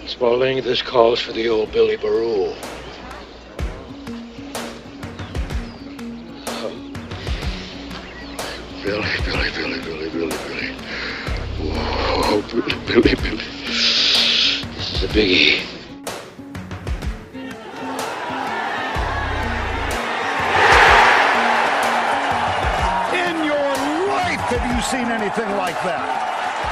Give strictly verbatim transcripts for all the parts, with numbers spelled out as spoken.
Spaulding, this calls for the old Billy Barul. Um, Billy, Billy, Billy, Billy, Billy, Billy. Whoa, Billy, Billy, Billy. This is a biggie. In your life, have you seen anything like that?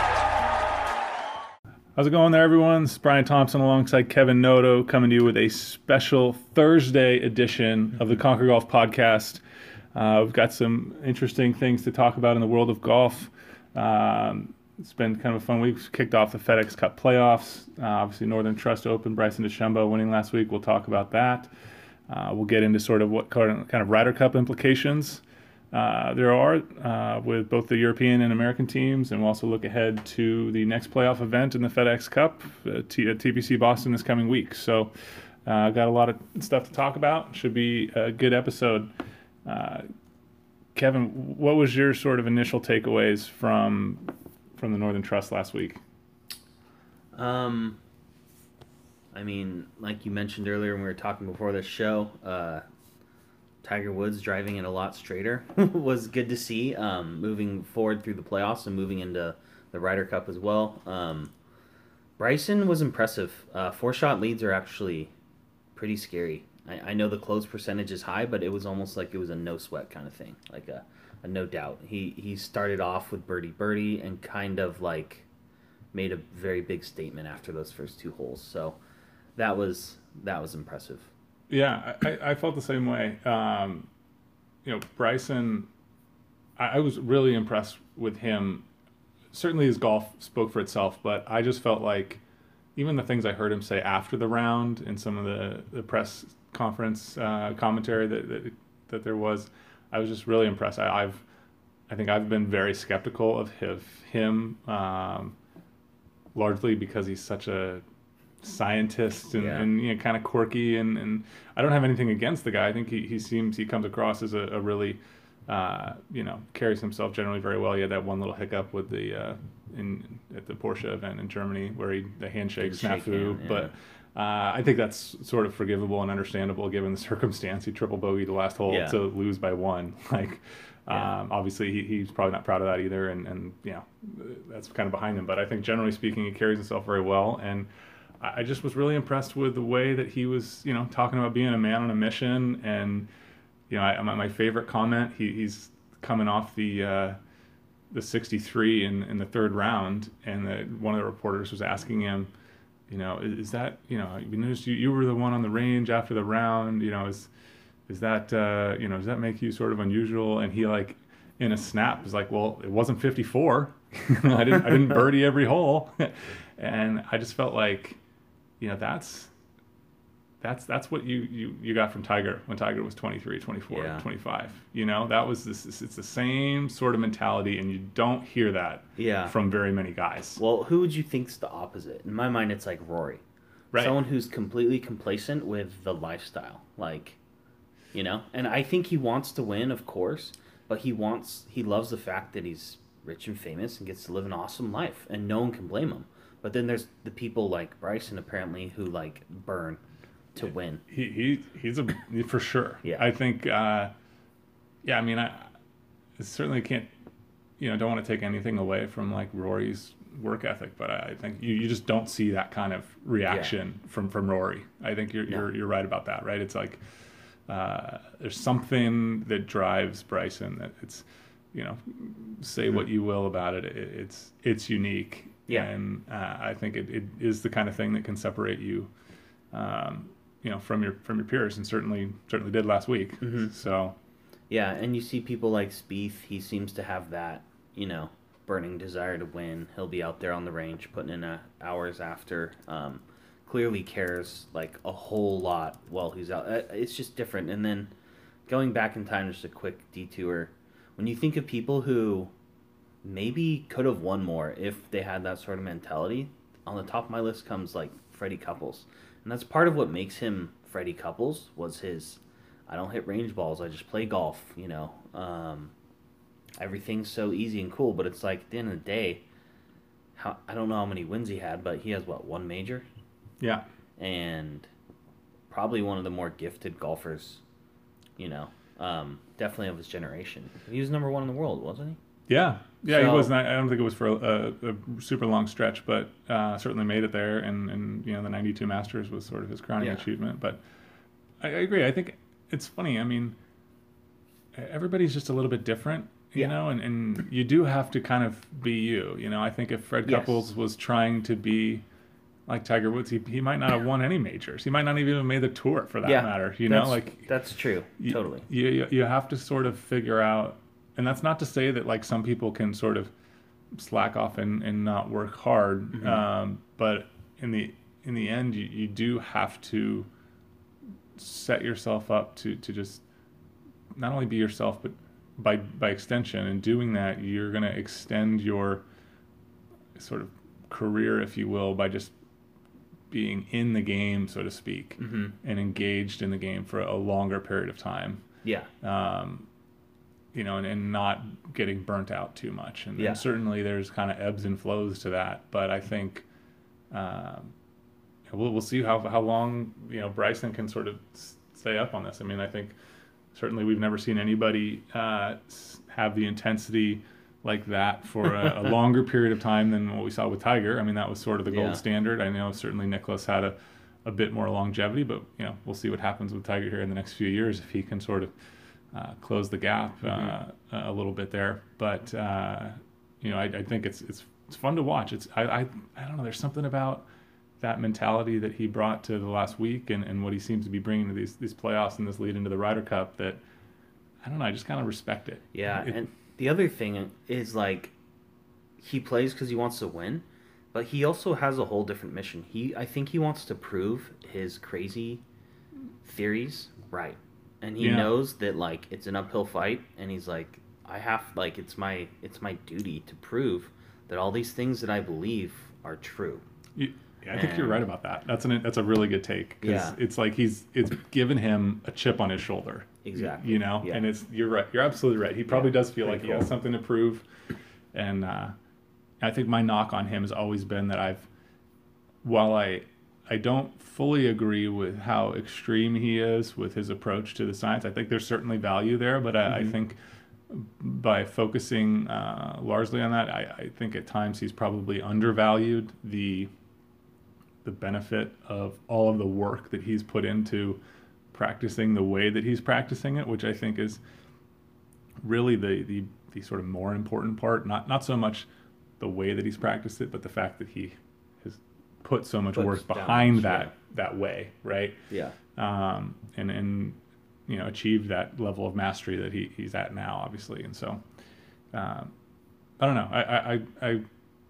How's it going there, everyone? It's Brian Thompson alongside Kevin Noto coming to you with a special Thursday edition of the Conquer Golf Podcast. Uh, we've got some interesting things to talk about in the world of golf. Um, it's been kind of a fun week. We've kicked off the FedEx Cup playoffs. Uh, obviously, Northern Trust Open, Bryson DeChambeau winning last week. We'll talk about that. Uh, we'll get into sort of what kind of Ryder Cup implications Uh, there are uh, with both the European and American teams, and we'll also look ahead to the next playoff event in the FedEx Cup uh, T- at T P C Boston this coming week. So uh, got a lot of stuff to talk about. Should be a good episode. Uh, Kevin, what was your sort of initial takeaways from from the Northern Trust last week? Um, I mean, like you mentioned earlier when we were talking before this show, uh, Tiger Woods driving it a lot straighter was good to see, um, moving forward through the playoffs and moving into the Ryder Cup as well. Um, Bryson was impressive. Uh, four-shot leads are actually pretty scary. I, I know the close percentage is high, but it was almost like it was a no-sweat kind of thing, like a, a no doubt. He, he started off with birdie-birdie and kind of like made a very big statement after those first two holes. So that was that was impressive. Yeah, I, I felt the same way. Um, you know, Bryson, I, I was really impressed with him. Certainly his golf spoke for itself, but I just felt like even the things I heard him say after the round in some of the, the press conference uh, commentary that, that that there was, I was just really impressed. I, I've, I think I've been very skeptical of his, him, um, largely because he's such a scientist and, yeah. and you know, kind of quirky, and, and I don't have anything against the guy. I think he, he seems he comes across as a, a really uh, you know carries himself generally very well. He had that one little hiccup with the uh, in at the Porsche event in Germany where he the handshake snafu, hand, yeah. but uh, I think that's sort of forgivable and understandable given the circumstance. He triple bogeyed the last hole yeah. to lose by one. Like yeah. um, obviously he, he's probably not proud of that either, and and you know that's kind of behind him. But I think generally speaking, he carries himself very well, and I just was really impressed with the way that he was, you know, talking about being a man on a mission. And, you know, I, my, my favorite comment, he, he's coming off the uh, the sixty-three in, in the third round, and the, one of the reporters was asking him, you know, is, is that, you know, you noticed you, you were the one on the range after the round, you know, is is that, uh, you know, does that make you sort of unusual? And he, like, in a snap, was like, well, it wasn't fifty-four. I didn't I didn't birdie every hole. And I just felt like, you know, that's that's that's what you, you, you got from Tiger when Tiger was twenty-three, twenty-four, yeah. twenty-five. You know, that was this. It's the same sort of mentality, and you don't hear that yeah. from very many guys. Well, who would you think's the opposite? In my mind, it's like Rory, right? Someone who's completely complacent with the lifestyle, like, you know. And I think he wants to win, of course, but he wants he loves the fact that he's rich and famous and gets to live an awesome life, and no one can blame him. But then there's the people like Bryson, apparently, who like burn to win. He he he's a for sure. Yeah, I think. Uh, yeah, I mean, I, I certainly can't. You know, don't want to take anything away from like Rory's work ethic, but I think you, you just don't see that kind of reaction yeah. from, from Rory. I think you're no. you're you're right about that. Right? It's like uh, there's something that drives Bryson that it's, you know, say mm-hmm. what you will about it. it it's it's unique. Yeah. And uh, I think it, it is the kind of thing that can separate you, um, you know, from your from your peers, and certainly certainly did last week. Mm-hmm. So, yeah, and you see people like Spieth. He seems to have that, you know, burning desire to win. He'll be out there on the range, putting in uh, hours after. Um, clearly cares like a whole lot while he's out. It's just different. And then going back in time, just a quick detour. When you think of people who maybe could have won more if they had that sort of mentality, on the top of my list comes like Freddie Couples, and that's part of what makes him Freddie Couples. Was his I don't hit range balls, I just play golf, you know. Um, everything's so easy and cool, but it's like at the end of the day, how I don't know how many wins he had, but he has what, one major, Yeah. And probably one of the more gifted golfers, you know, um, definitely of his generation. He was number one in the world, wasn't he? Yeah. Yeah, So- he was. Not, I don't think it was for a, a super long stretch, but uh, certainly made it there. And, and, you know, the ninety-two Masters was sort of his crowning Yeah. achievement. But I, I agree. I think it's funny. I mean, everybody's just a little bit different, you Yeah. know, and, and you do have to kind of be you. You know, I think if Fred Yes. Couples was trying to be like Tiger Woods, he, he might not have won any majors. He might not even have made the tour for that Yeah, matter. You know, That's- like that's true. you- Totally. You, you you have to sort of figure out, and that's not to say that like some people can sort of slack off and, and not work hard, Mm-hmm. um, but in the in the end, you, you do have to set yourself up to, to just not only be yourself, but by by extension, in doing that, you're going to extend your sort of career, if you will, by just being in the game, so to speak, Mhm. and engaged in the game for a longer period of time. Yeah. Um, you know, and, and not getting burnt out too much. And, Yeah. and certainly there's kind of ebbs and flows to that. But I think um, we'll we'll see how how long you know Bryson can sort of s- stay up on this. I mean, I think certainly we've never seen anybody uh, s- have the intensity like that for a, a longer period of time than what we saw with Tiger. I mean, that was sort of the gold Yeah. standard. I know certainly Nicholas had a, a bit more longevity, but you know we'll see what happens with Tiger here in the next few years if he can sort of uh, close the gap uh, Mm-hmm. a little bit there. But uh, you know, I, I think it's it's it's fun to watch. It's I, I I don't know. There's something about that mentality that he brought to the last week and, and what he seems to be bringing to these these playoffs and this lead into the Ryder Cup that I don't know. I just kind of respect it. Yeah, It- and the other thing is like he plays because he wants to win, but he also has a whole different mission. He, I think, he wants to prove his crazy theories right, and he Yeah. knows that like it's an uphill fight, and he's like, I have like it's my it's my duty to prove that all these things that I believe are true. You, yeah, I think you're And- right about that. That's an that's a really good take. 'Cause Yeah. it's like he's it's given him a chip on his shoulder. Exactly. You know, Yeah. and it's you're right. You're absolutely right. He probably Yeah, does feel like pretty he has cool. something to prove, and uh, I think my knock on him has always been that I've, while I I don't fully agree with how extreme he is with his approach to the science. I think there's certainly value there, but I, I think by focusing uh, largely on that, I, I think at times he's probably undervalued the the benefit of all of the work that he's put into practicing the way that he's practicing it, which I think is really the the, the sort of more important part. Not not so much the way that he's practiced it, but the fact that he has put so much Puts work down behind much, that yeah. that way, right? Yeah. Um, and and you know achieved that level of mastery that he, he's at now, obviously. And so um, I don't know. I, I, I, I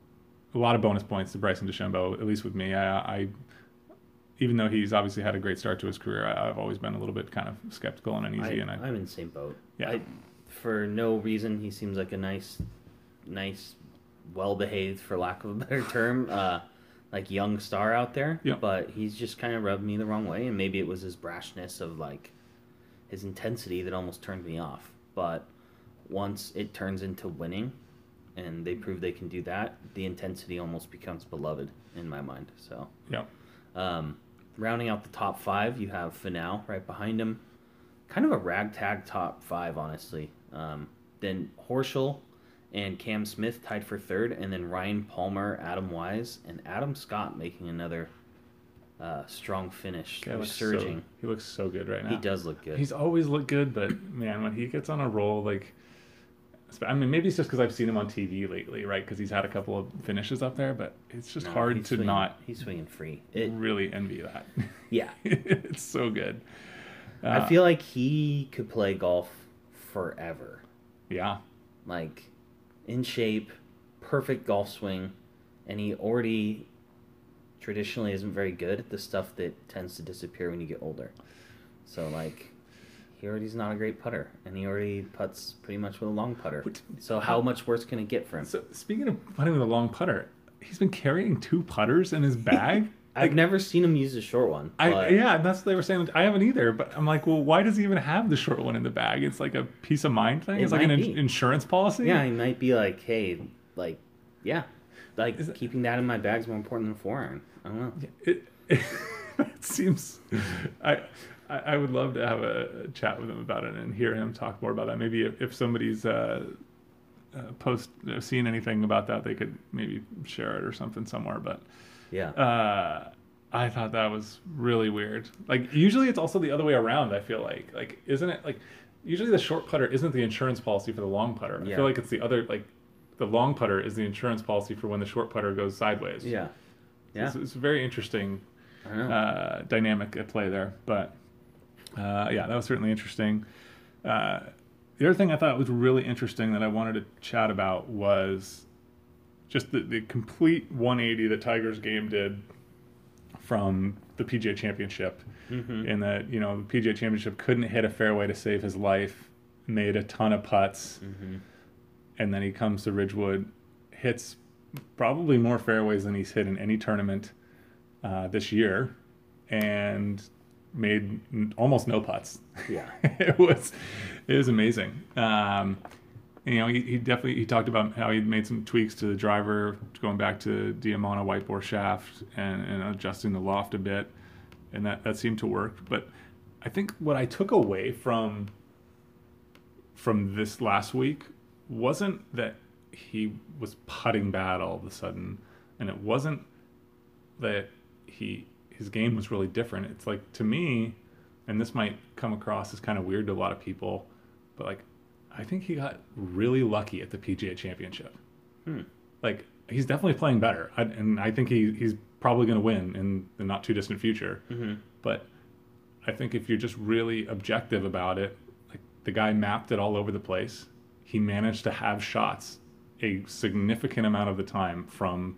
a lot of bonus points to Bryson DeChambeau, at least with me. I, I even though he's obviously had a great start to his career, I, I've always been a little bit kind of skeptical and uneasy. I, and I, I'm in the same boat. Yeah. I, for no reason, he seems like a nice, nice, well-behaved, for lack of a better term, uh, like young star out there. Yeah. But he's just kind of rubbed me the wrong way, and maybe it was his brashness of like his intensity that almost turned me off. But once it turns into winning, and they prove they can do that, the intensity almost becomes beloved in my mind. So. yeah. Um, rounding out the top five, you have Finau right behind him. Kind of a ragtag top five, honestly. Um, then Horschel and Cam Smith tied for third, and then Ryan Palmer, Adam Wise, and Adam Scott making another uh, strong finish. Guy They're looks surging. So, he looks so good right now. He does look good. He's always looked good, but man, when he gets on a roll, like, I mean, maybe it's just because I've seen him on T V lately, right? Because he's had a couple of finishes up there, but it's just No, hard he's to swinging- not He's swinging free. It, really envy that. yeah. It's so good. Uh, I feel like he could play golf forever. yeah, Like, in shape, perfect golf swing, and he already traditionally isn't very good at the stuff that tends to disappear when you get older. So, like, he already's not a great putter, and he already putts pretty much with a long putter. Which- So how much worse can it get for him? So speaking of putting with a long putter, he's been carrying two putters in his bag. I've never seen him use a short one. I but yeah, and that's what they were saying. I haven't either, but I'm like, well, why does he even have the short one in the bag? It's like a peace of mind thing. It It's like an might in- be. insurance policy. yeah, he might be like, hey, like, yeah. like Is it- keeping that in my bag is more important than a four iron. I don't know. It, it, it seems I, I I would love to have a chat with him about it and hear him talk more about that. Maybe if, if somebody's uh, uh, post uh, seen anything about that, they could maybe share it or something somewhere. But Yeah. uh, I thought that was really weird. Like usually it's also the other way around. I feel like like isn't it like usually the short putter isn't the insurance policy for the long putter. I Yeah. feel like it's the other like the long putter is the insurance policy for when the short putter goes sideways. yeah. Yeah. It's, it's a very interesting I don't know. uh, dynamic at play there. But uh, yeah, that was certainly interesting. Uh, the other thing I thought was really interesting that I wanted to chat about was just the, the complete one eighty that Tiger's game did from the P G A Championship. Mm-hmm. In that, you know, the P G A Championship couldn't hit a fairway to save his life, made a ton of putts, Mm-hmm. and then he comes to Ridgewood, hits probably more fairways than he's hit in any tournament uh, this year, and made n- almost no putts. Yeah. it was it was amazing. Um, and, you know, he, he definitely he talked about how he made some tweaks to the driver, going back to Diamond white bore shaft and, and adjusting the loft a bit, and that that seemed to work. But I think what I took away from from this last week wasn't that he was putting bad all of a sudden, and it wasn't that he his game was really different. It's like, to me, and this might come across as kind of weird to a lot of people, but like I think he got really lucky at the P G A Championship. Hmm. Like he's definitely playing better, I, and I think he he's probably going to win in the not too distant future. Mm-hmm. But I think if you're just really objective about it, like the guy mapped it all over the place. He managed to have shots a significant amount of the time from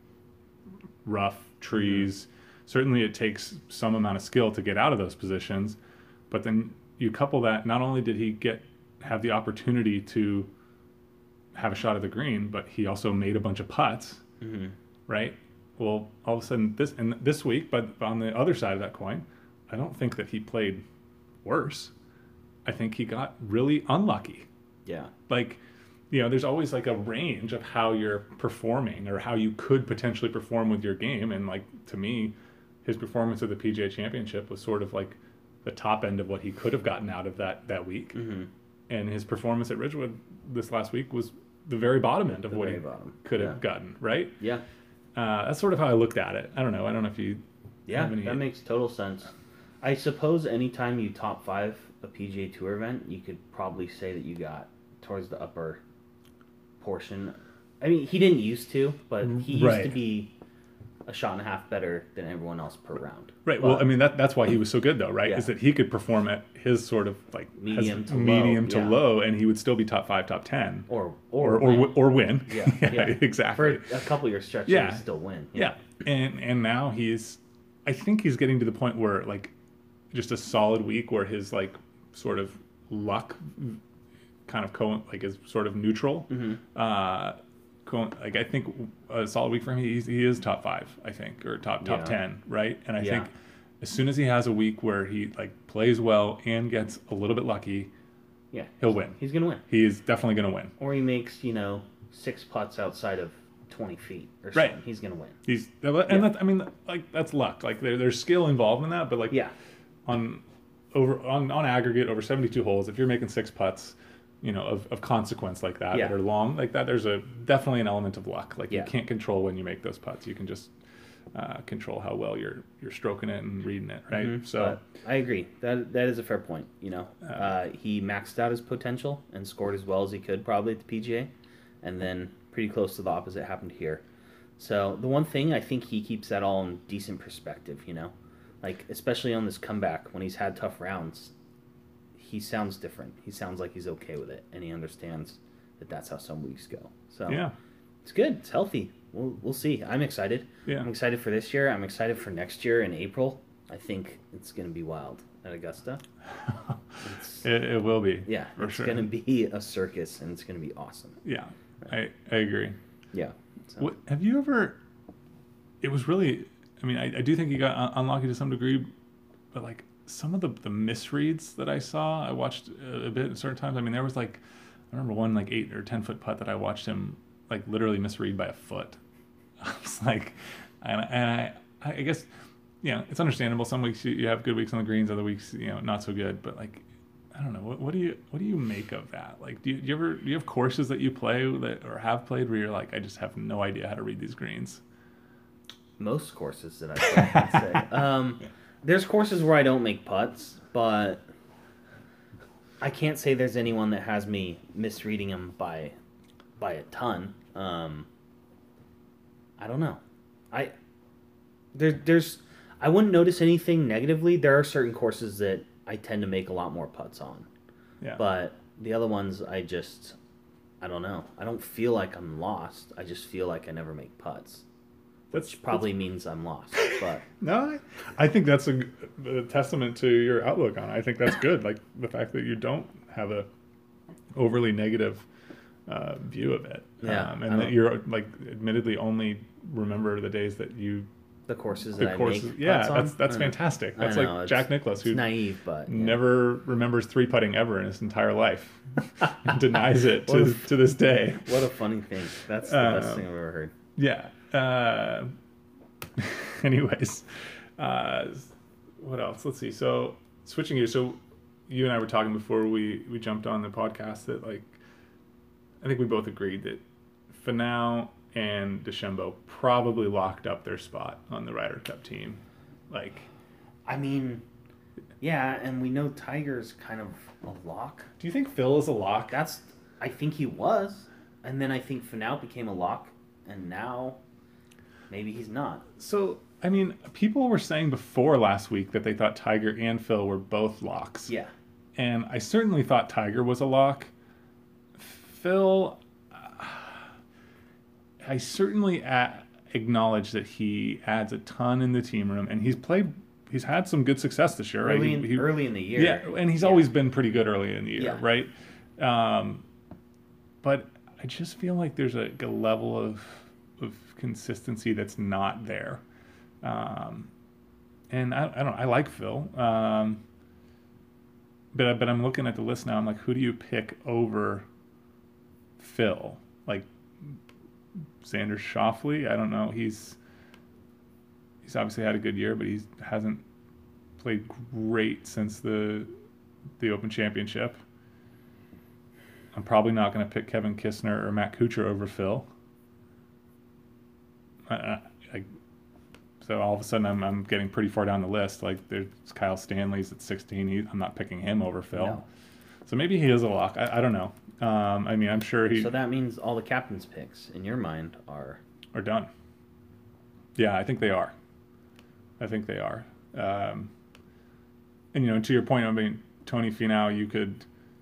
rough, trees. Mm-hmm. Certainly it takes some amount of skill to get out of those positions, but then you couple that, not only did he get have the opportunity to have a shot at the green, but he also made a bunch of putts, Mm-hmm. right? Well, all of a sudden this and this week, but on the other side of that coin, I don't think that he played worse. I think he got really unlucky. Yeah. Like, you know, there's always like a range of how you're performing or how you could potentially perform with your game. And like, to me, his performance at the P G A Championship was sort of like the top end of what he could have gotten out of that, that week. Mm-hmm. And his performance at Ridgewood this last week was the very bottom end of The what he very bottom. could Yeah. have gotten, right? Yeah. Uh, that's sort of how I looked at it. I don't know. I don't know if you Yeah, have any... that makes total sense. I suppose anytime you top five a P G A Tour event, you could probably say that you got towards the upper portion. I mean, he didn't used to, but he used Right. to be a shot and a half better than everyone else per round. Right. But- Well, I mean, that that's why he was so good, though, right? Yeah. Is that he could perform at his sort of like Medium has- to low, medium to yeah. low, and he would still be top five, top ten, or or or or win. wi- or win. yeah, yeah, exactly. For a couple year stretch, Yeah. he still win. Yeah. And and now he's, I think he's getting to the point where like, just a solid week where his like sort of luck, kind of co like is sort of neutral. Mm-hmm. Uh, co- like I think a solid week for him, he's, he is top five, I think, or top top Yeah. ten, right? And I Yeah. think as soon as he has a week where he like plays well and gets a little bit lucky, Yeah, he'll win. he's gonna win. He is definitely going to win. Or he makes, you know, six putts outside of twenty feet or Right. something. He's gonna win. He's and Yeah. that, I mean, like that's luck. Like there, there's skill involved in that, but like Yeah. on over on, on aggregate over seventy-two holes, if you're making six putts, you know, of, of consequence like that Yeah. that are long like that, there's a definitely an element of luck. Like Yeah. you can't control when you make those putts. You can just uh, control how well you're you're stroking it and reading it, right? Mhm. So But I agree. That that is a fair point. You know, uh, he maxed out his potential and scored as well as he could probably at the P G A, and then pretty close to the opposite happened here. So the one thing I think he keeps that all in decent perspective. You know, like especially on this comeback when he's had tough rounds, he sounds different. He sounds like he's okay with it, and he understands that that's how some weeks go. So yeah, it's good. It's healthy. We'll we'll see. I'm excited. Yeah. I'm excited for this year. I'm excited for next year in April. I think it's going to be wild at Augusta. It's, it, it will be. yeah, for it's sure. going to be a circus, and it's going to be awesome. Yeah, I I agree. Yeah. So, What have you ever? It was really. I mean, I, I do think he got un- unlucky to some degree, but like some of the the misreads that I saw, I watched a, a bit at certain times. I mean, there was like, I remember one like eight or ten foot putt that I watched him like literally misread by a foot. I was like, and, and I, I guess, you know, it's understandable. Some weeks you, you have good weeks on the greens, other weeks, you know, not so good. But like, I don't know, what, what do you what do you make of that? Like, do you, do you ever do you have courses that you play that or have played where you're like, I just have no idea how to read these greens? Most courses that I play, I'd say. Um, there's courses where I don't make putts, but I can't say there's anyone that has me misreading them by by a ton. Um, I don't know. I there there's I wouldn't notice anything negatively. There are certain courses that I tend to make a lot more putts on. Yeah. But the other ones I just I don't know. I don't feel like I'm lost. I just feel like I never make putts. That's Which probably means I'm lost. But no, I, I think that's a, a testament to your outlook on it. I think that's good. Like the fact that you don't have a overly negative uh, view of it. Yeah, Um, I and that don't- you're like admittedly only remember the days that you the courses the that courses. I make Yeah, putts on, that's that's I know. fantastic. I That's know, like it's- Jack Nicklaus, It's who naive, but yeah. never remembers three putting ever in his entire life, and denies it What to a- to this day. What a funny thing. That's the best Um, thing I've ever heard. Yeah. Uh, anyways, uh, what else? Let's see. So switching gears. So you and I were talking before we, we jumped on the podcast that like I think we both agreed that Finau and DeChambeau probably locked up their spot on the Ryder Cup team. Like, I mean, yeah, and we know Tiger's kind of a lock. do you think Phil is a lock? That's, I think he was, and then I think Finau became a lock, and now maybe he's not. So I mean, people were saying before last week that they thought Tiger and Phil were both locks. Yeah. And I certainly thought Tiger was a lock. Phil, uh, I certainly a- acknowledge that he adds a ton in the team room, and he's played, he's had some good success this year, right? Early He- in, he- early in the year. Yeah, and he's Yeah. always been pretty good early in the year, Yeah. right? Um, but I just feel like there's a, a level of of consistency that's not there. Um, and I, I don't I like Phil. Um, but but I'm looking at the list now. I'm like, who do you pick over Phil? Like Xander Schauffele? I don't know. He's he's obviously had a good year, but he hasn't played great since the the Open Championship. I'm probably not going to pick Kevin Kistner or Matt Kuchar over Phil. I, I, I, so all of a sudden, I'm I'm getting pretty far down the list. Like there's Kyle Stanley's at sixteen. He, I'm not picking him over Phil. No. So maybe he is a lock. I, I don't know. Um, I mean, I'm sure he So that means all the captain's picks in your mind are are done. Yeah, I think they are. I think they are. Um, and you know, to your point, I mean, Tony Finau, you could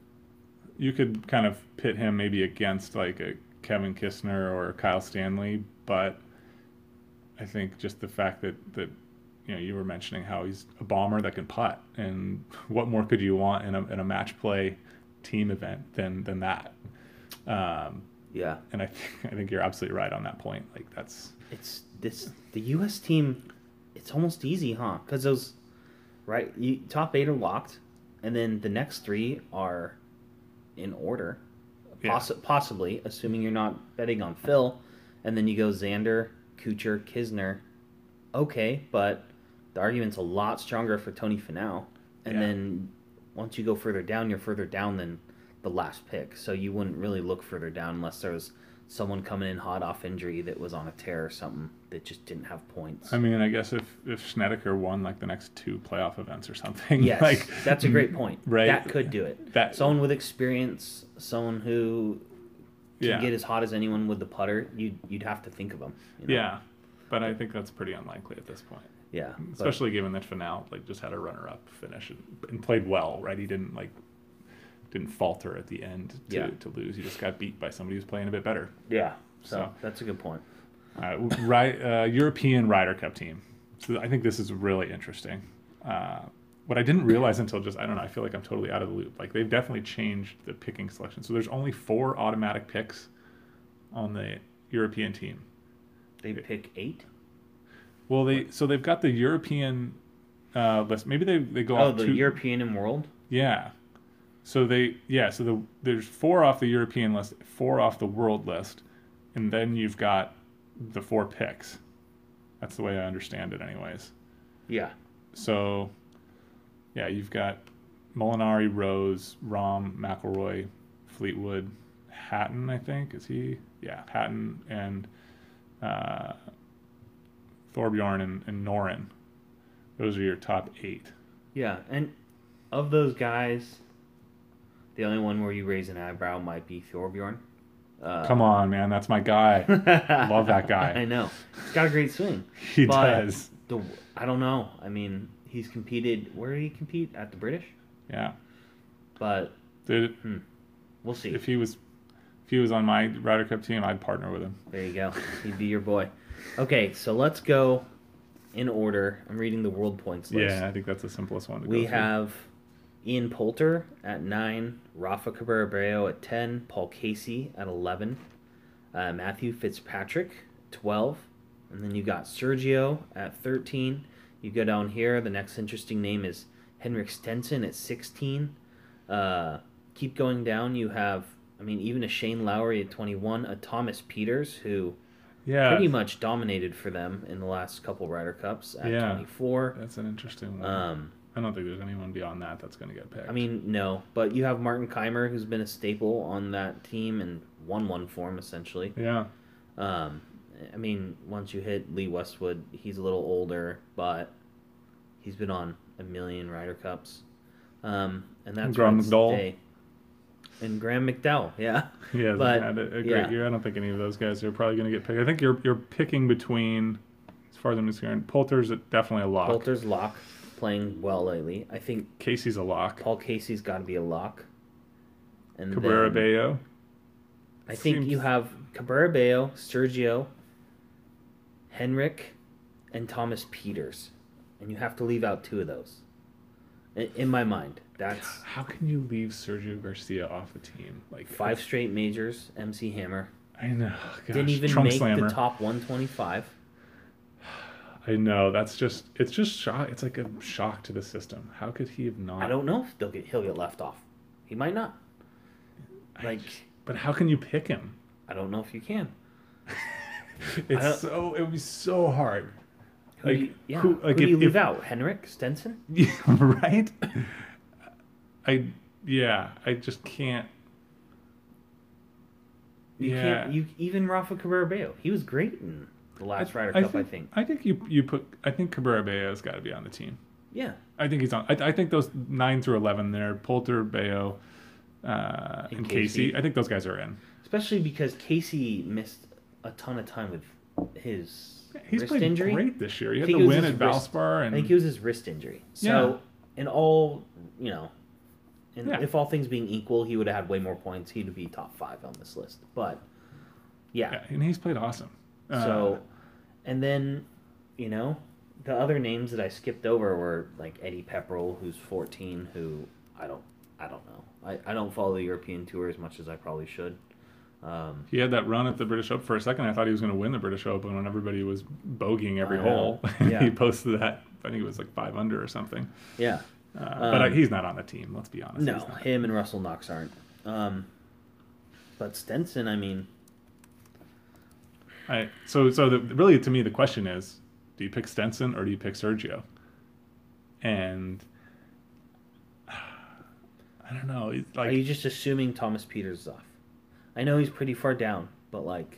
you could kind of pit him maybe against like a Kevin Kistner or Kyle Stanley, but I think just the fact that that you know you were mentioning how he's a bomber that can putt, and what more could you want in a in a match play team event than than that? Um, yeah. and I think I think you're absolutely right on that point. Like that's It's this the U S team. It's almost easy, huh? Because those right, you, top eight are locked, and then the next three are in order, Yeah. Possi- possibly assuming you're not betting on Phil, and then you go Xander, Kuchar, Kisner. Okay, but the argument's a lot stronger for Tony Finau, and Yeah. then once you go further down, you're further down than the last pick, so you wouldn't really look further down unless there was someone coming in hot off injury that was on a tear or something that just didn't have points. I mean, I guess if if Snedeker won like the next two playoff events or something, Yes, like that's a great point. right? That could do it. That- someone with experience, someone who can Yeah. get as hot as anyone with the putter, you'd, you'd have to think of them. You know? Yeah, but I think that's pretty unlikely at this point, Yeah. but- especially given that Finau like just had a runner-up finish and, and played well, right? He didn't like didn't falter at the end to, Yeah. to lose. He just got beat by somebody who's playing a bit better. yeah. So, So- that's a good point. Uh, right, uh, European Ryder Cup team. So I think this is really interesting. Uh, what I didn't realize until just I don't know. I feel like I'm totally out of the loop. Like they've definitely changed the picking selection. So there's only four automatic picks on the European team. They pick eight? Well, they so they've got the European uh, list. Maybe they, they go Oh, off the two. European and World? Yeah. So they yeah. So the there's four off the European list, four off the world list, and then you've got the four picks. That's the way I understand it, anyways. Yeah. So, yeah, you've got Molinari, Rose, Rahm, McIlroy, Fleetwood, Hatton, I think. Is he? Yeah, Hatton and uh, Thorbjorn and, and Noren. Those are your top eight. Yeah, and of those guys, the only one where you raise an eyebrow might be Thorbjorn. Uh, Come on, man. That's my guy. Love that guy. I know. He's got a great swing. He but does. The, I don't know. I mean, he's competed. Where did he compete? At the British? Yeah. But Did, hmm, we'll see. if he was if he was on my Ryder Cup team, I'd partner with him. There you go. He'd be your boy. Okay, so let's go in order. I'm reading the world points list. Yeah, I think that's the simplest one to We go through. have Ian Poulter at nine, Rafa Cabrera-Bello at ten, Paul Casey at eleven, uh, Matthew Fitzpatrick twelve, and then you got Sergio at thirteen. You go down here, the next interesting name is Henrik Stenson at sixteen. Uh, keep going down, you have, I mean, even a Shane Lowry at twenty-one, a Thomas Peters, who yeah, pretty much dominated for them in the last couple Ryder Cups at Yeah. twenty-four. that's an interesting one. Um, I don't think there's anyone beyond that that's going to get picked. I mean, no, but you have Martin Keimer, who's been a staple on that team and won one for him, essentially. yeah, Um, I mean, once you hit Lee Westwood, he's a little older, but he's been on a million Ryder Cups. Um, and that's Graham where it's McDowell. stay. And Graham McDowell, yeah. he hasn't but, had a, a great yeah. year. I don't think any of those guys are probably going to get picked. I think you're you're picking between, as far as I'm concerned, Poulter's definitely a lock. Poulter's lock, playing well lately. I think Casey's a lock. Paul Casey's got to be a lock. And Cabrera then Bello. I think Seems- you have Cabrera-Bello, Sergio, Henrik, and Thomas Peters, and you have to leave out two of those. In, in my mind, that's How can you leave Sergio Garcia off the team? Like five straight majors. M C Hammer I know. Gosh, didn't even trunk make slammer. the top one twenty-five. I know. That's just. It's just shock. It's like a shock to the system. How could he have not? I don't know if they'll get he'll get left off. He might not. Like But how can you pick him? I don't know if you can. I don't- It's so. It would be so hard. Who Like do you, yeah. who? Who Like do if, you leave if- out? Henrik Stenson? Yeah, right. I. Yeah. I just can't. You yeah. can't. You even Rafa Cabrera-Bello. He was great in the last Ryder Cup. I think. I think you you put. I think Cabrera Bello's got to be on the team. Yeah. I think he's on. I, I think those nine through eleven there, Poulter, Bello, uh, and, And Casey. Casey. I think those guys are in. Especially because Casey missed a ton of time with his He's wrist played injury. great this year. He I had think the it was win his at wrist- Valspar, I and think it was his wrist injury. So, in all, you know, in, Yeah. if all things being equal, he would have had way more points. He would be top five on this list. But, yeah. yeah, and he's played awesome. Uh, So, and then, you know, the other names that I skipped over were like Eddie Pepperell, who's fourteen, who I don't, I don't know. I, I don't follow the European Tour as much as I probably should. Um, he had that run at the British Open. For a second, I thought he was going to win the British Open when everybody was bogeying every I know. hole. Yeah. He posted that. I think it was like five under or something. yeah. Uh, but I, Um, he's not on the team. Let's be honest. No, He's not. him and Russell Knox aren't. Um, but Stenson, I mean, I, so so the, really to me the question is, do you pick Stenson or do you pick Sergio? And I don't know. It's like are you just assuming Thomas Peters is off? I know he's pretty far down, but like,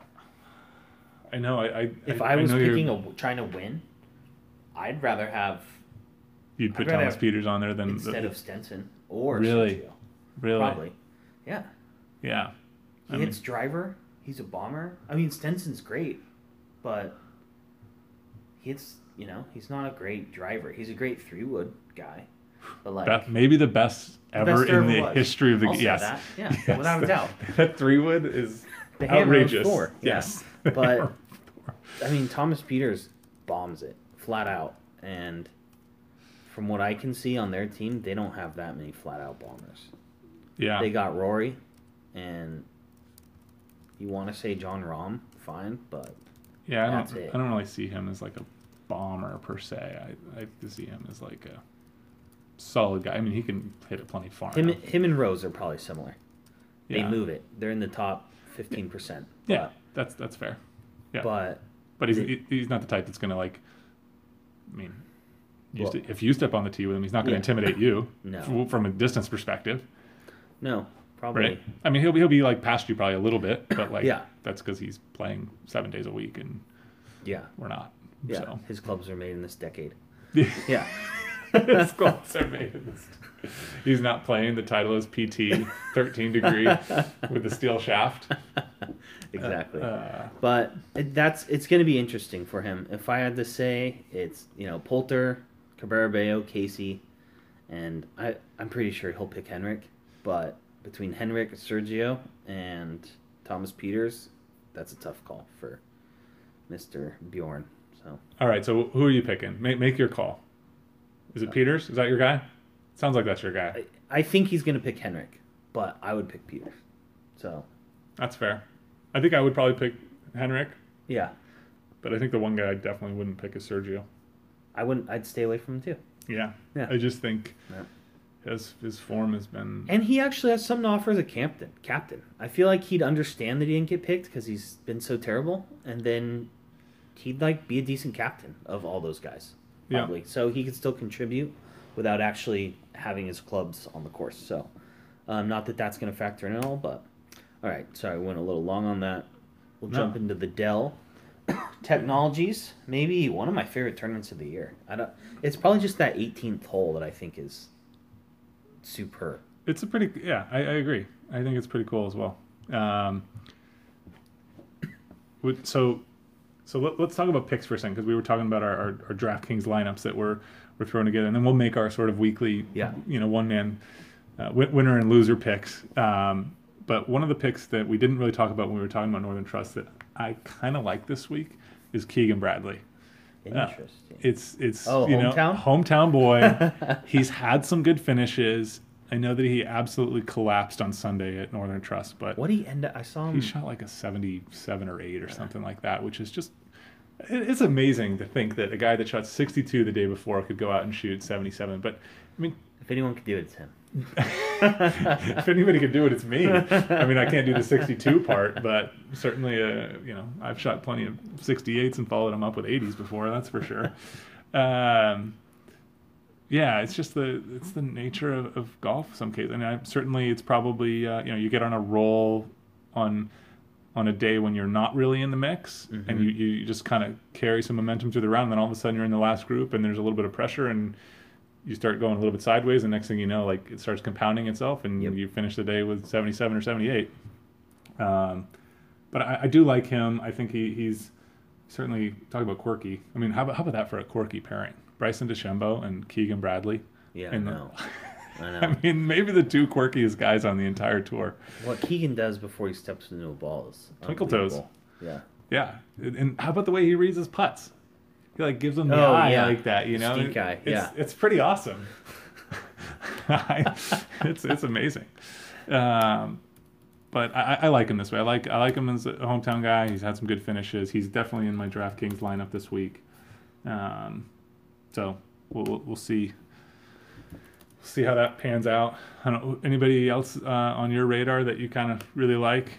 I know. I, I if I, I, was know you're- picking a trying to win, I'd rather have you'd put I'd rather Thomas have- Peters on there than instead the, of Stenson or Really? Sergio. really. Probably, yeah. Yeah. He I hits driver. He's a bomber. I mean, Stenson's great, but he hits. You know, he's not a great driver. He's a great three wood guy, but like Be- maybe the best the ever best there in ever the was. history of the I'll say yes. that. Yeah, Yes, without a that- doubt. That three wood is The hammer of outrageous. Thor, yeah. Yes. But I mean, Thomas Peters bombs it flat out, and from what I can see on their team, they don't have that many flat out bombers. yeah. They got Rory, and you want to say John Rahm, fine, but Yeah, I That's don't. it. I don't really see him as like a bomber per se. I I see him as like a solid guy. I mean, he can hit it plenty far. him enough. him and Rose are probably similar. They Yeah. move it. They're in the top fifteen percent. Yeah, that's that's fair. Yeah. But But he's It- he's not the type that's going to, like, I mean, you Well- st- if you step on the tee with him, he's not going to Yeah. intimidate you No. f- from a distance perspective, no, probably. right? I mean, he'll be, he'll be like past you probably a little bit, but like Yeah. that's because he's playing seven days a week and Yeah. we're not. Yeah. So. His clubs are made in this decade. Yeah. Yeah. His clubs are made in this- He's not playing the Titleist P T thirteen degree with the steel shaft. Exactly. Uh, But it, that's it's going to be interesting for him. If I had to say, it's you know Poulter, Cabrera Bello, Casey, and I I'm pretty sure he'll pick Henrik. But between Henrik, Sergio, and Thomas Peters, that's a tough call for Mister Bjorn. So all right, so who are you picking? Make make your call. Is it Peters? Is that your guy? Sounds like that's your guy. I, I think he's going to pick Henrik, but I would pick Peters. So That's fair. I think I would probably pick Henrik, yeah, but I think the one guy I definitely wouldn't pick is Sergio. I wouldn't. I'd stay away from him too. Yeah. Yeah. I just think Yeah. his his form has been. And he actually has something to offer as a captain. Captain, I feel like he'd understand that he didn't get picked because he's been so terrible, and then he'd like be a decent captain of all those guys, Yeah. probably. So he could still contribute without actually having his clubs on the course. So, um, not that that's going to factor in at all, but all right. Sorry, we went a little long on that. We'll No. jump into the Dell Technologies. Maybe one of my favorite tournaments of the year. I don't. It's probably just that eighteenth hole that I think is superb. It's a pretty. Yeah, I, I agree. I think it's pretty cool as well. Um, would- so, so let, let's talk about picks for a second because we were talking about our, our, our DraftKings lineups that we're we're throwing together, and then we'll make our sort of weekly, Yeah. you know, one man uh, win- winner and loser picks. Um, but one of the picks that we didn't really talk about when we were talking about Northern Trust that I kind of like this week is Keegan Bradley. Uh, Interesting. it's it's Oh, you hometown? know hometown boy. He's had some good finishes. I know that he absolutely collapsed on Sunday at Northern Trust, but What he end up, I saw him. he shot like a seventy-seven or eight or something like that, which is just it- it's amazing to think that a guy that shot sixty-two the day before could go out and shoot seventy-seven. But I mean, If anyone could do it, it's him. if anybody could do it, it's me. I mean, I can't do the sixty-two part, but certainly, uh, you know, I've shot plenty of sixty-eights and followed them up with eighties before. That's for sure. Um, yeah, it's just the it's the nature of, of golf. In some cases, and I, certainly, it's probably uh, you know you get on a roll on on a day when you're not really in the mix, and you, you just kind of carry some momentum through the round. And then all of a sudden, you're in the last group, and there's a little bit of pressure, and you start going a little bit sideways, and next thing you know, like it starts compounding itself, and Yep. you finish the day with seventy-seven or seventy-eight. Um, but I, I do like him. I think he, he's certainly talk about quirky. I mean, how about how about that for a quirky pairing? Bryson DeChambeau and Keegan Bradley. Yeah, And I the- know. I know. I mean, maybe the two quirkiest guys on the entire tour. What Keegan does before he steps into a ball is Twinkle toes. unbelievable. Yeah. Yeah, and, and how about the way he reads his putts? He like gives them the Oh, eye yeah. like that, you know. Stink eye, It's, yeah. it's pretty awesome. I- it's it's amazing. Um, but I, I like him this way. I like I like him as a hometown guy. He's had some good finishes. He's definitely in my DraftKings lineup this week. Um, so we'll we'll, we'll see. See how that pans out. I don't. Anybody else uh, on your radar that you kind of really like?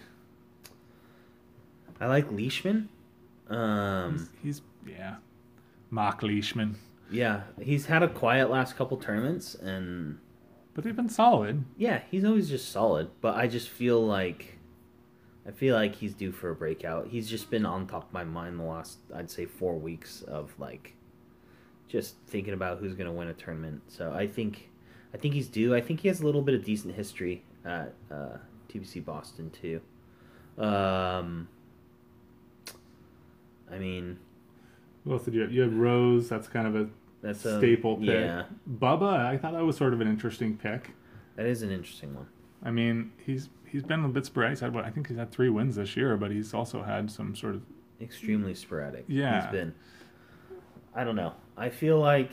I like Leishman. Um, He's yeah, Mark Leishman. yeah, he's had a quiet last couple tournaments, and But they've been solid. yeah, he's always just solid. But I just feel like, I feel like he's due for a breakout. He's just been on top of my mind the last, I'd say, four weeks of like, just thinking about who's gonna win a tournament. So I think, I think he's due. I think he has a little bit of decent history at uh, T B C Boston too. Um, I mean, Who else did you have? You have Rose. That's kind of a that's a staple pick. Yeah, Bubba, I thought that was sort of an interesting pick. that is an interesting one. I mean, he's he's been a bit sporadic. He's had, what, I think he's had three wins this year, but he's also had some sort of Extremely sporadic. Yeah. He's been. I don't know. I feel like.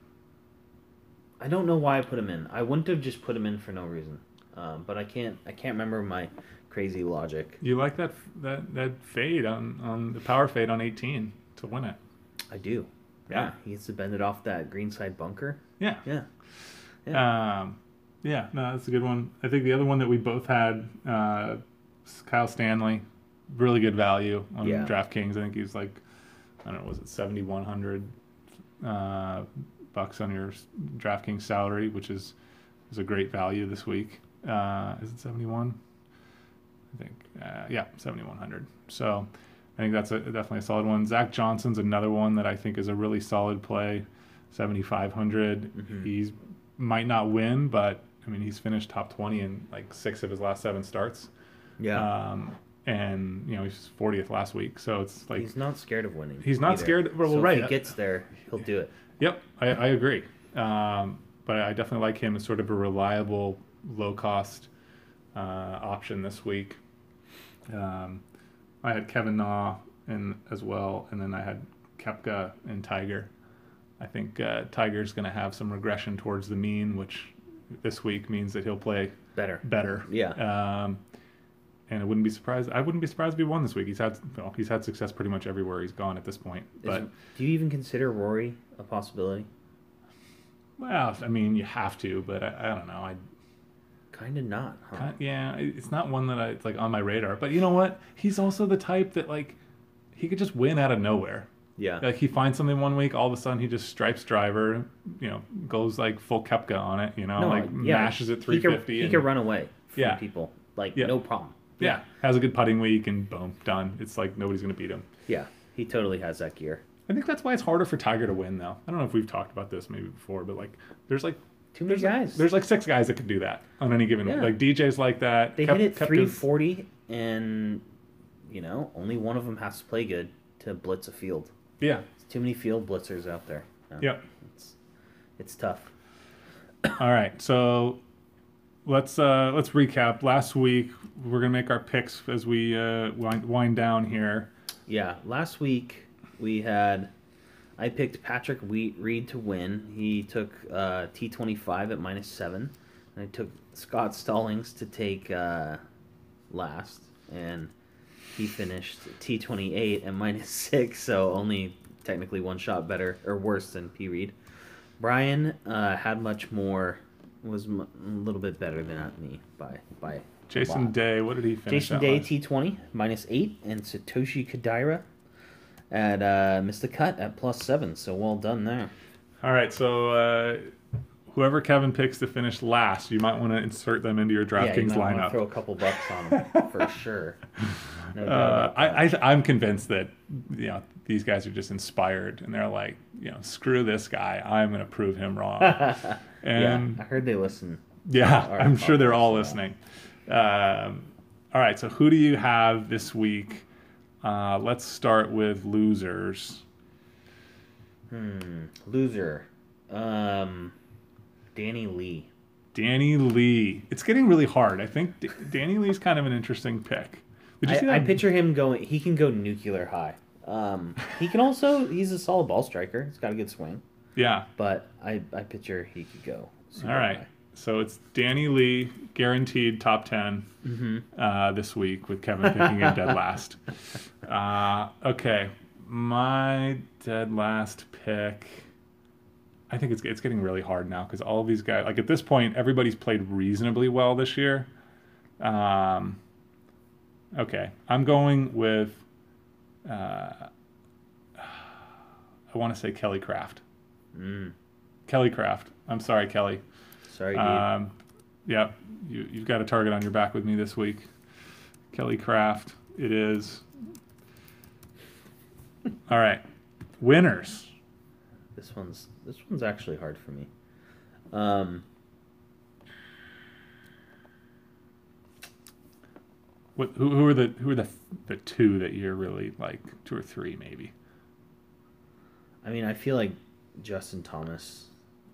I don't know why I put him in. I wouldn't have just put him in for no reason. Um, but I can't. I can't remember my crazy logic. you like that that that fade on on the power fade on eighteen to win it. I do. Yeah. He gets to bend it off that greenside bunker. Yeah. Yeah. Um, yeah, no, that's a good one. I think the other one that we both had, uh, Kyle Stanley, really good value on Yeah. DraftKings. I think he's like, I don't know, was it seventy-one hundred uh, bucks on your DraftKings salary, which is is a great value this week. Uh, is it seventy-one? I think, uh, yeah, seventy-one hundred. So I think that's a, definitely a solid one. Zach Johnson's another one that I think is a really solid play, seventy-five hundred. Mm-hmm. He's might not win, but I mean, he's finished top twenty in like six of his last seven starts. Yeah. Um, and, you know, he's fortieth last week. So it's like, He's not scared of winning. He's not either. scared- well, so right. If he gets there, he'll do it. yep, I, I agree. Um, but I definitely like him as sort of a reliable, low cost uh, option this week. Um, I had Kevin Na in as well, and then I had Koepka and Tiger. I think uh, Tiger's going to have some regression towards the mean, which this week means that he'll play Better. better. Yeah. Um, and I wouldn't be surprised. I wouldn't be surprised if he won this week. He's had well, he's had success pretty much everywhere he's gone at this point. But Is- do you even consider Rory a possibility? well, I mean, you have to, but I, I don't know. I Kind of not, huh? kind yeah, it's not one that I it's like on my radar. But you know what? He's also the type that like he could just win out of nowhere. Yeah. Like he finds something one week, all of a sudden he just stripes driver, you know, goes like full Koepka on it, you know, No, like yeah, mashes it He three could, fifty. he and, could run away from Yeah. people. Like, Yeah. no problem. yeah, has a good putting week and boom, done. It's like nobody's gonna beat him. Yeah. He totally has that gear. I think that's why it's harder for Tiger to win, though. I don't know if we've talked about this maybe before, but like, there's like Too many there's guys. there's like six guys that could do that on any given Yeah. week. Like D J's like that. They Kep- hit it Koepka's- three forty, and, you know, only one of them has to play good to blitz a field. Yeah. There's too many field blitzers out there. No, Yep. It's, it's tough. All right, so let's uh, let's recap. Last week we're gonna make our picks as we uh, wind, wind down here. Yeah, last week we had I picked Patrick Wheat Reed to win. He took uh, T twenty-five at minus seven. And I took Scott Stallings to take uh, last, and he finished T twenty-eight at minus six, so only technically one shot better or worse than P Reed. Brian uh, had much more, was m- a little bit better than me by by. a Jason lot. Day, what did he finish? Jason at Day last? T twenty minus eight, and Satoshi Kodaira at uh, missed the cut at plus seven. So well done there. All right, so uh, whoever Kevin picks to finish last, you might want to insert them into your Yeah, you DraftKings might want to lineup. throw a couple bucks on them for sure. No doubt Uh, about that. I, I I'm convinced that you know these guys are just inspired and they're like, you know, screw this guy, I'm gonna prove him wrong. And yeah, I heard they listen. yeah, Our I'm sure they're all podcast, listening. Um, all right, so who do you have this week? Uh, let's start with losers. Hmm. Loser. Um, Danny Lee. Danny Lee. It's getting really hard. I think D- Danny Lee's kind of an interesting pick. Did you see I, I that? picture him going. He can go nuclear high. Um, he can also. He's a solid ball striker. He's got a good swing. Yeah. But I, I picture he could go. super All right. high. So it's Danny Lee, guaranteed top ten Mm-hmm. uh, this week with Kevin picking him dead last. Uh, okay. My dead last pick. I think it's it's getting really hard now because all of these guys, like at this point, everybody's played reasonably well this year. Um, okay. I'm going with, uh, I want to say Kelly Craft. Mm. Kelly Craft. I'm sorry, Kelly. Sorry, dude. Um, yeah, you, you've got a target on your back with me this week. Kelly Craft, it is. All right, winners. This one's this one's actually hard for me. Um, What, who, who are the who are the the two that you're really like, two or three maybe? I mean, I feel like Justin Thomas.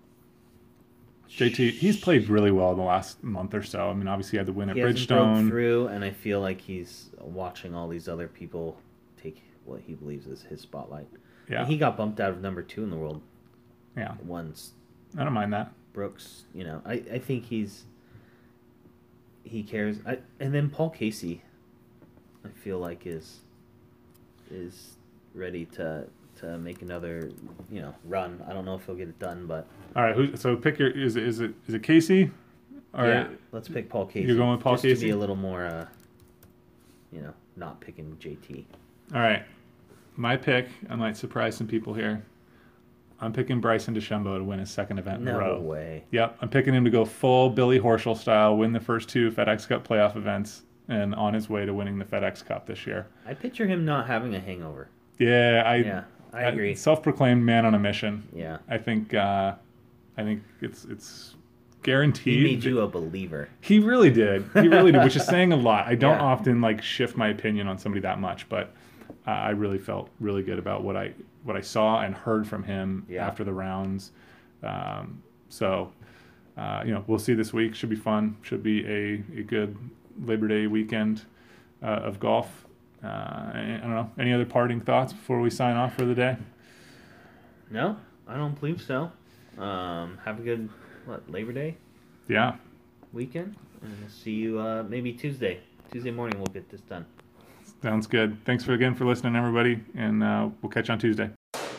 J T, he's played really well in the last month or so. I mean, obviously he had the win at He hasn't broke Bridgestone. through, and I feel like he's watching all these other people take what he believes is his spotlight. Yeah, And he got bumped out of number two in the world yeah, once. I don't mind that. Brooks, you know, I, I think he's he cares. I and then Paul Casey, I feel like is is ready to to make another, you know, run. I don't know if he'll get it done, but All right, who, so pick your is it is it is it Casey? All yeah, right, let's pick Paul Casey. You're going with Paul just to Casey? be a little more, uh, you know, not picking J T. All right. My pick, I might surprise some people here. I'm picking Bryson DeChambeau to win his second event in a row. No way. Yep. I'm picking him to go full Billy Horschel style, win the first two FedEx Cup playoff events, and on his way to winning the FedEx Cup this year. I picture him not having a hangover. Yeah, I Yeah, I agree. Self-proclaimed man on a mission. Yeah. I think uh, I think it's it's guaranteed. He made you a believer. He really did. He really did, which is saying a lot. I don't Yeah. often like shift my opinion on somebody that much, but uh, I really felt really good about what I what I saw and heard from him Yeah. after the rounds. Um, so, uh, you know, we'll see this week. Should be fun. Should be a, a good Labor Day weekend uh, of golf. Uh, I, I don't know. Any other parting thoughts before we sign off for the day? No, I don't believe so. Um, have a good what Labor Day Yeah. weekend, and we'll see you uh, maybe Tuesday. Tuesday morning we'll get this done. Sounds good. Thanks for again for listening, everybody, and uh, we'll catch you on Tuesday.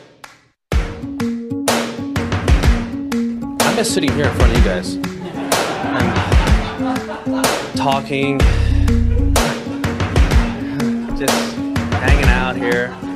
I miss sitting here in front of you guys and talking, just hanging out here.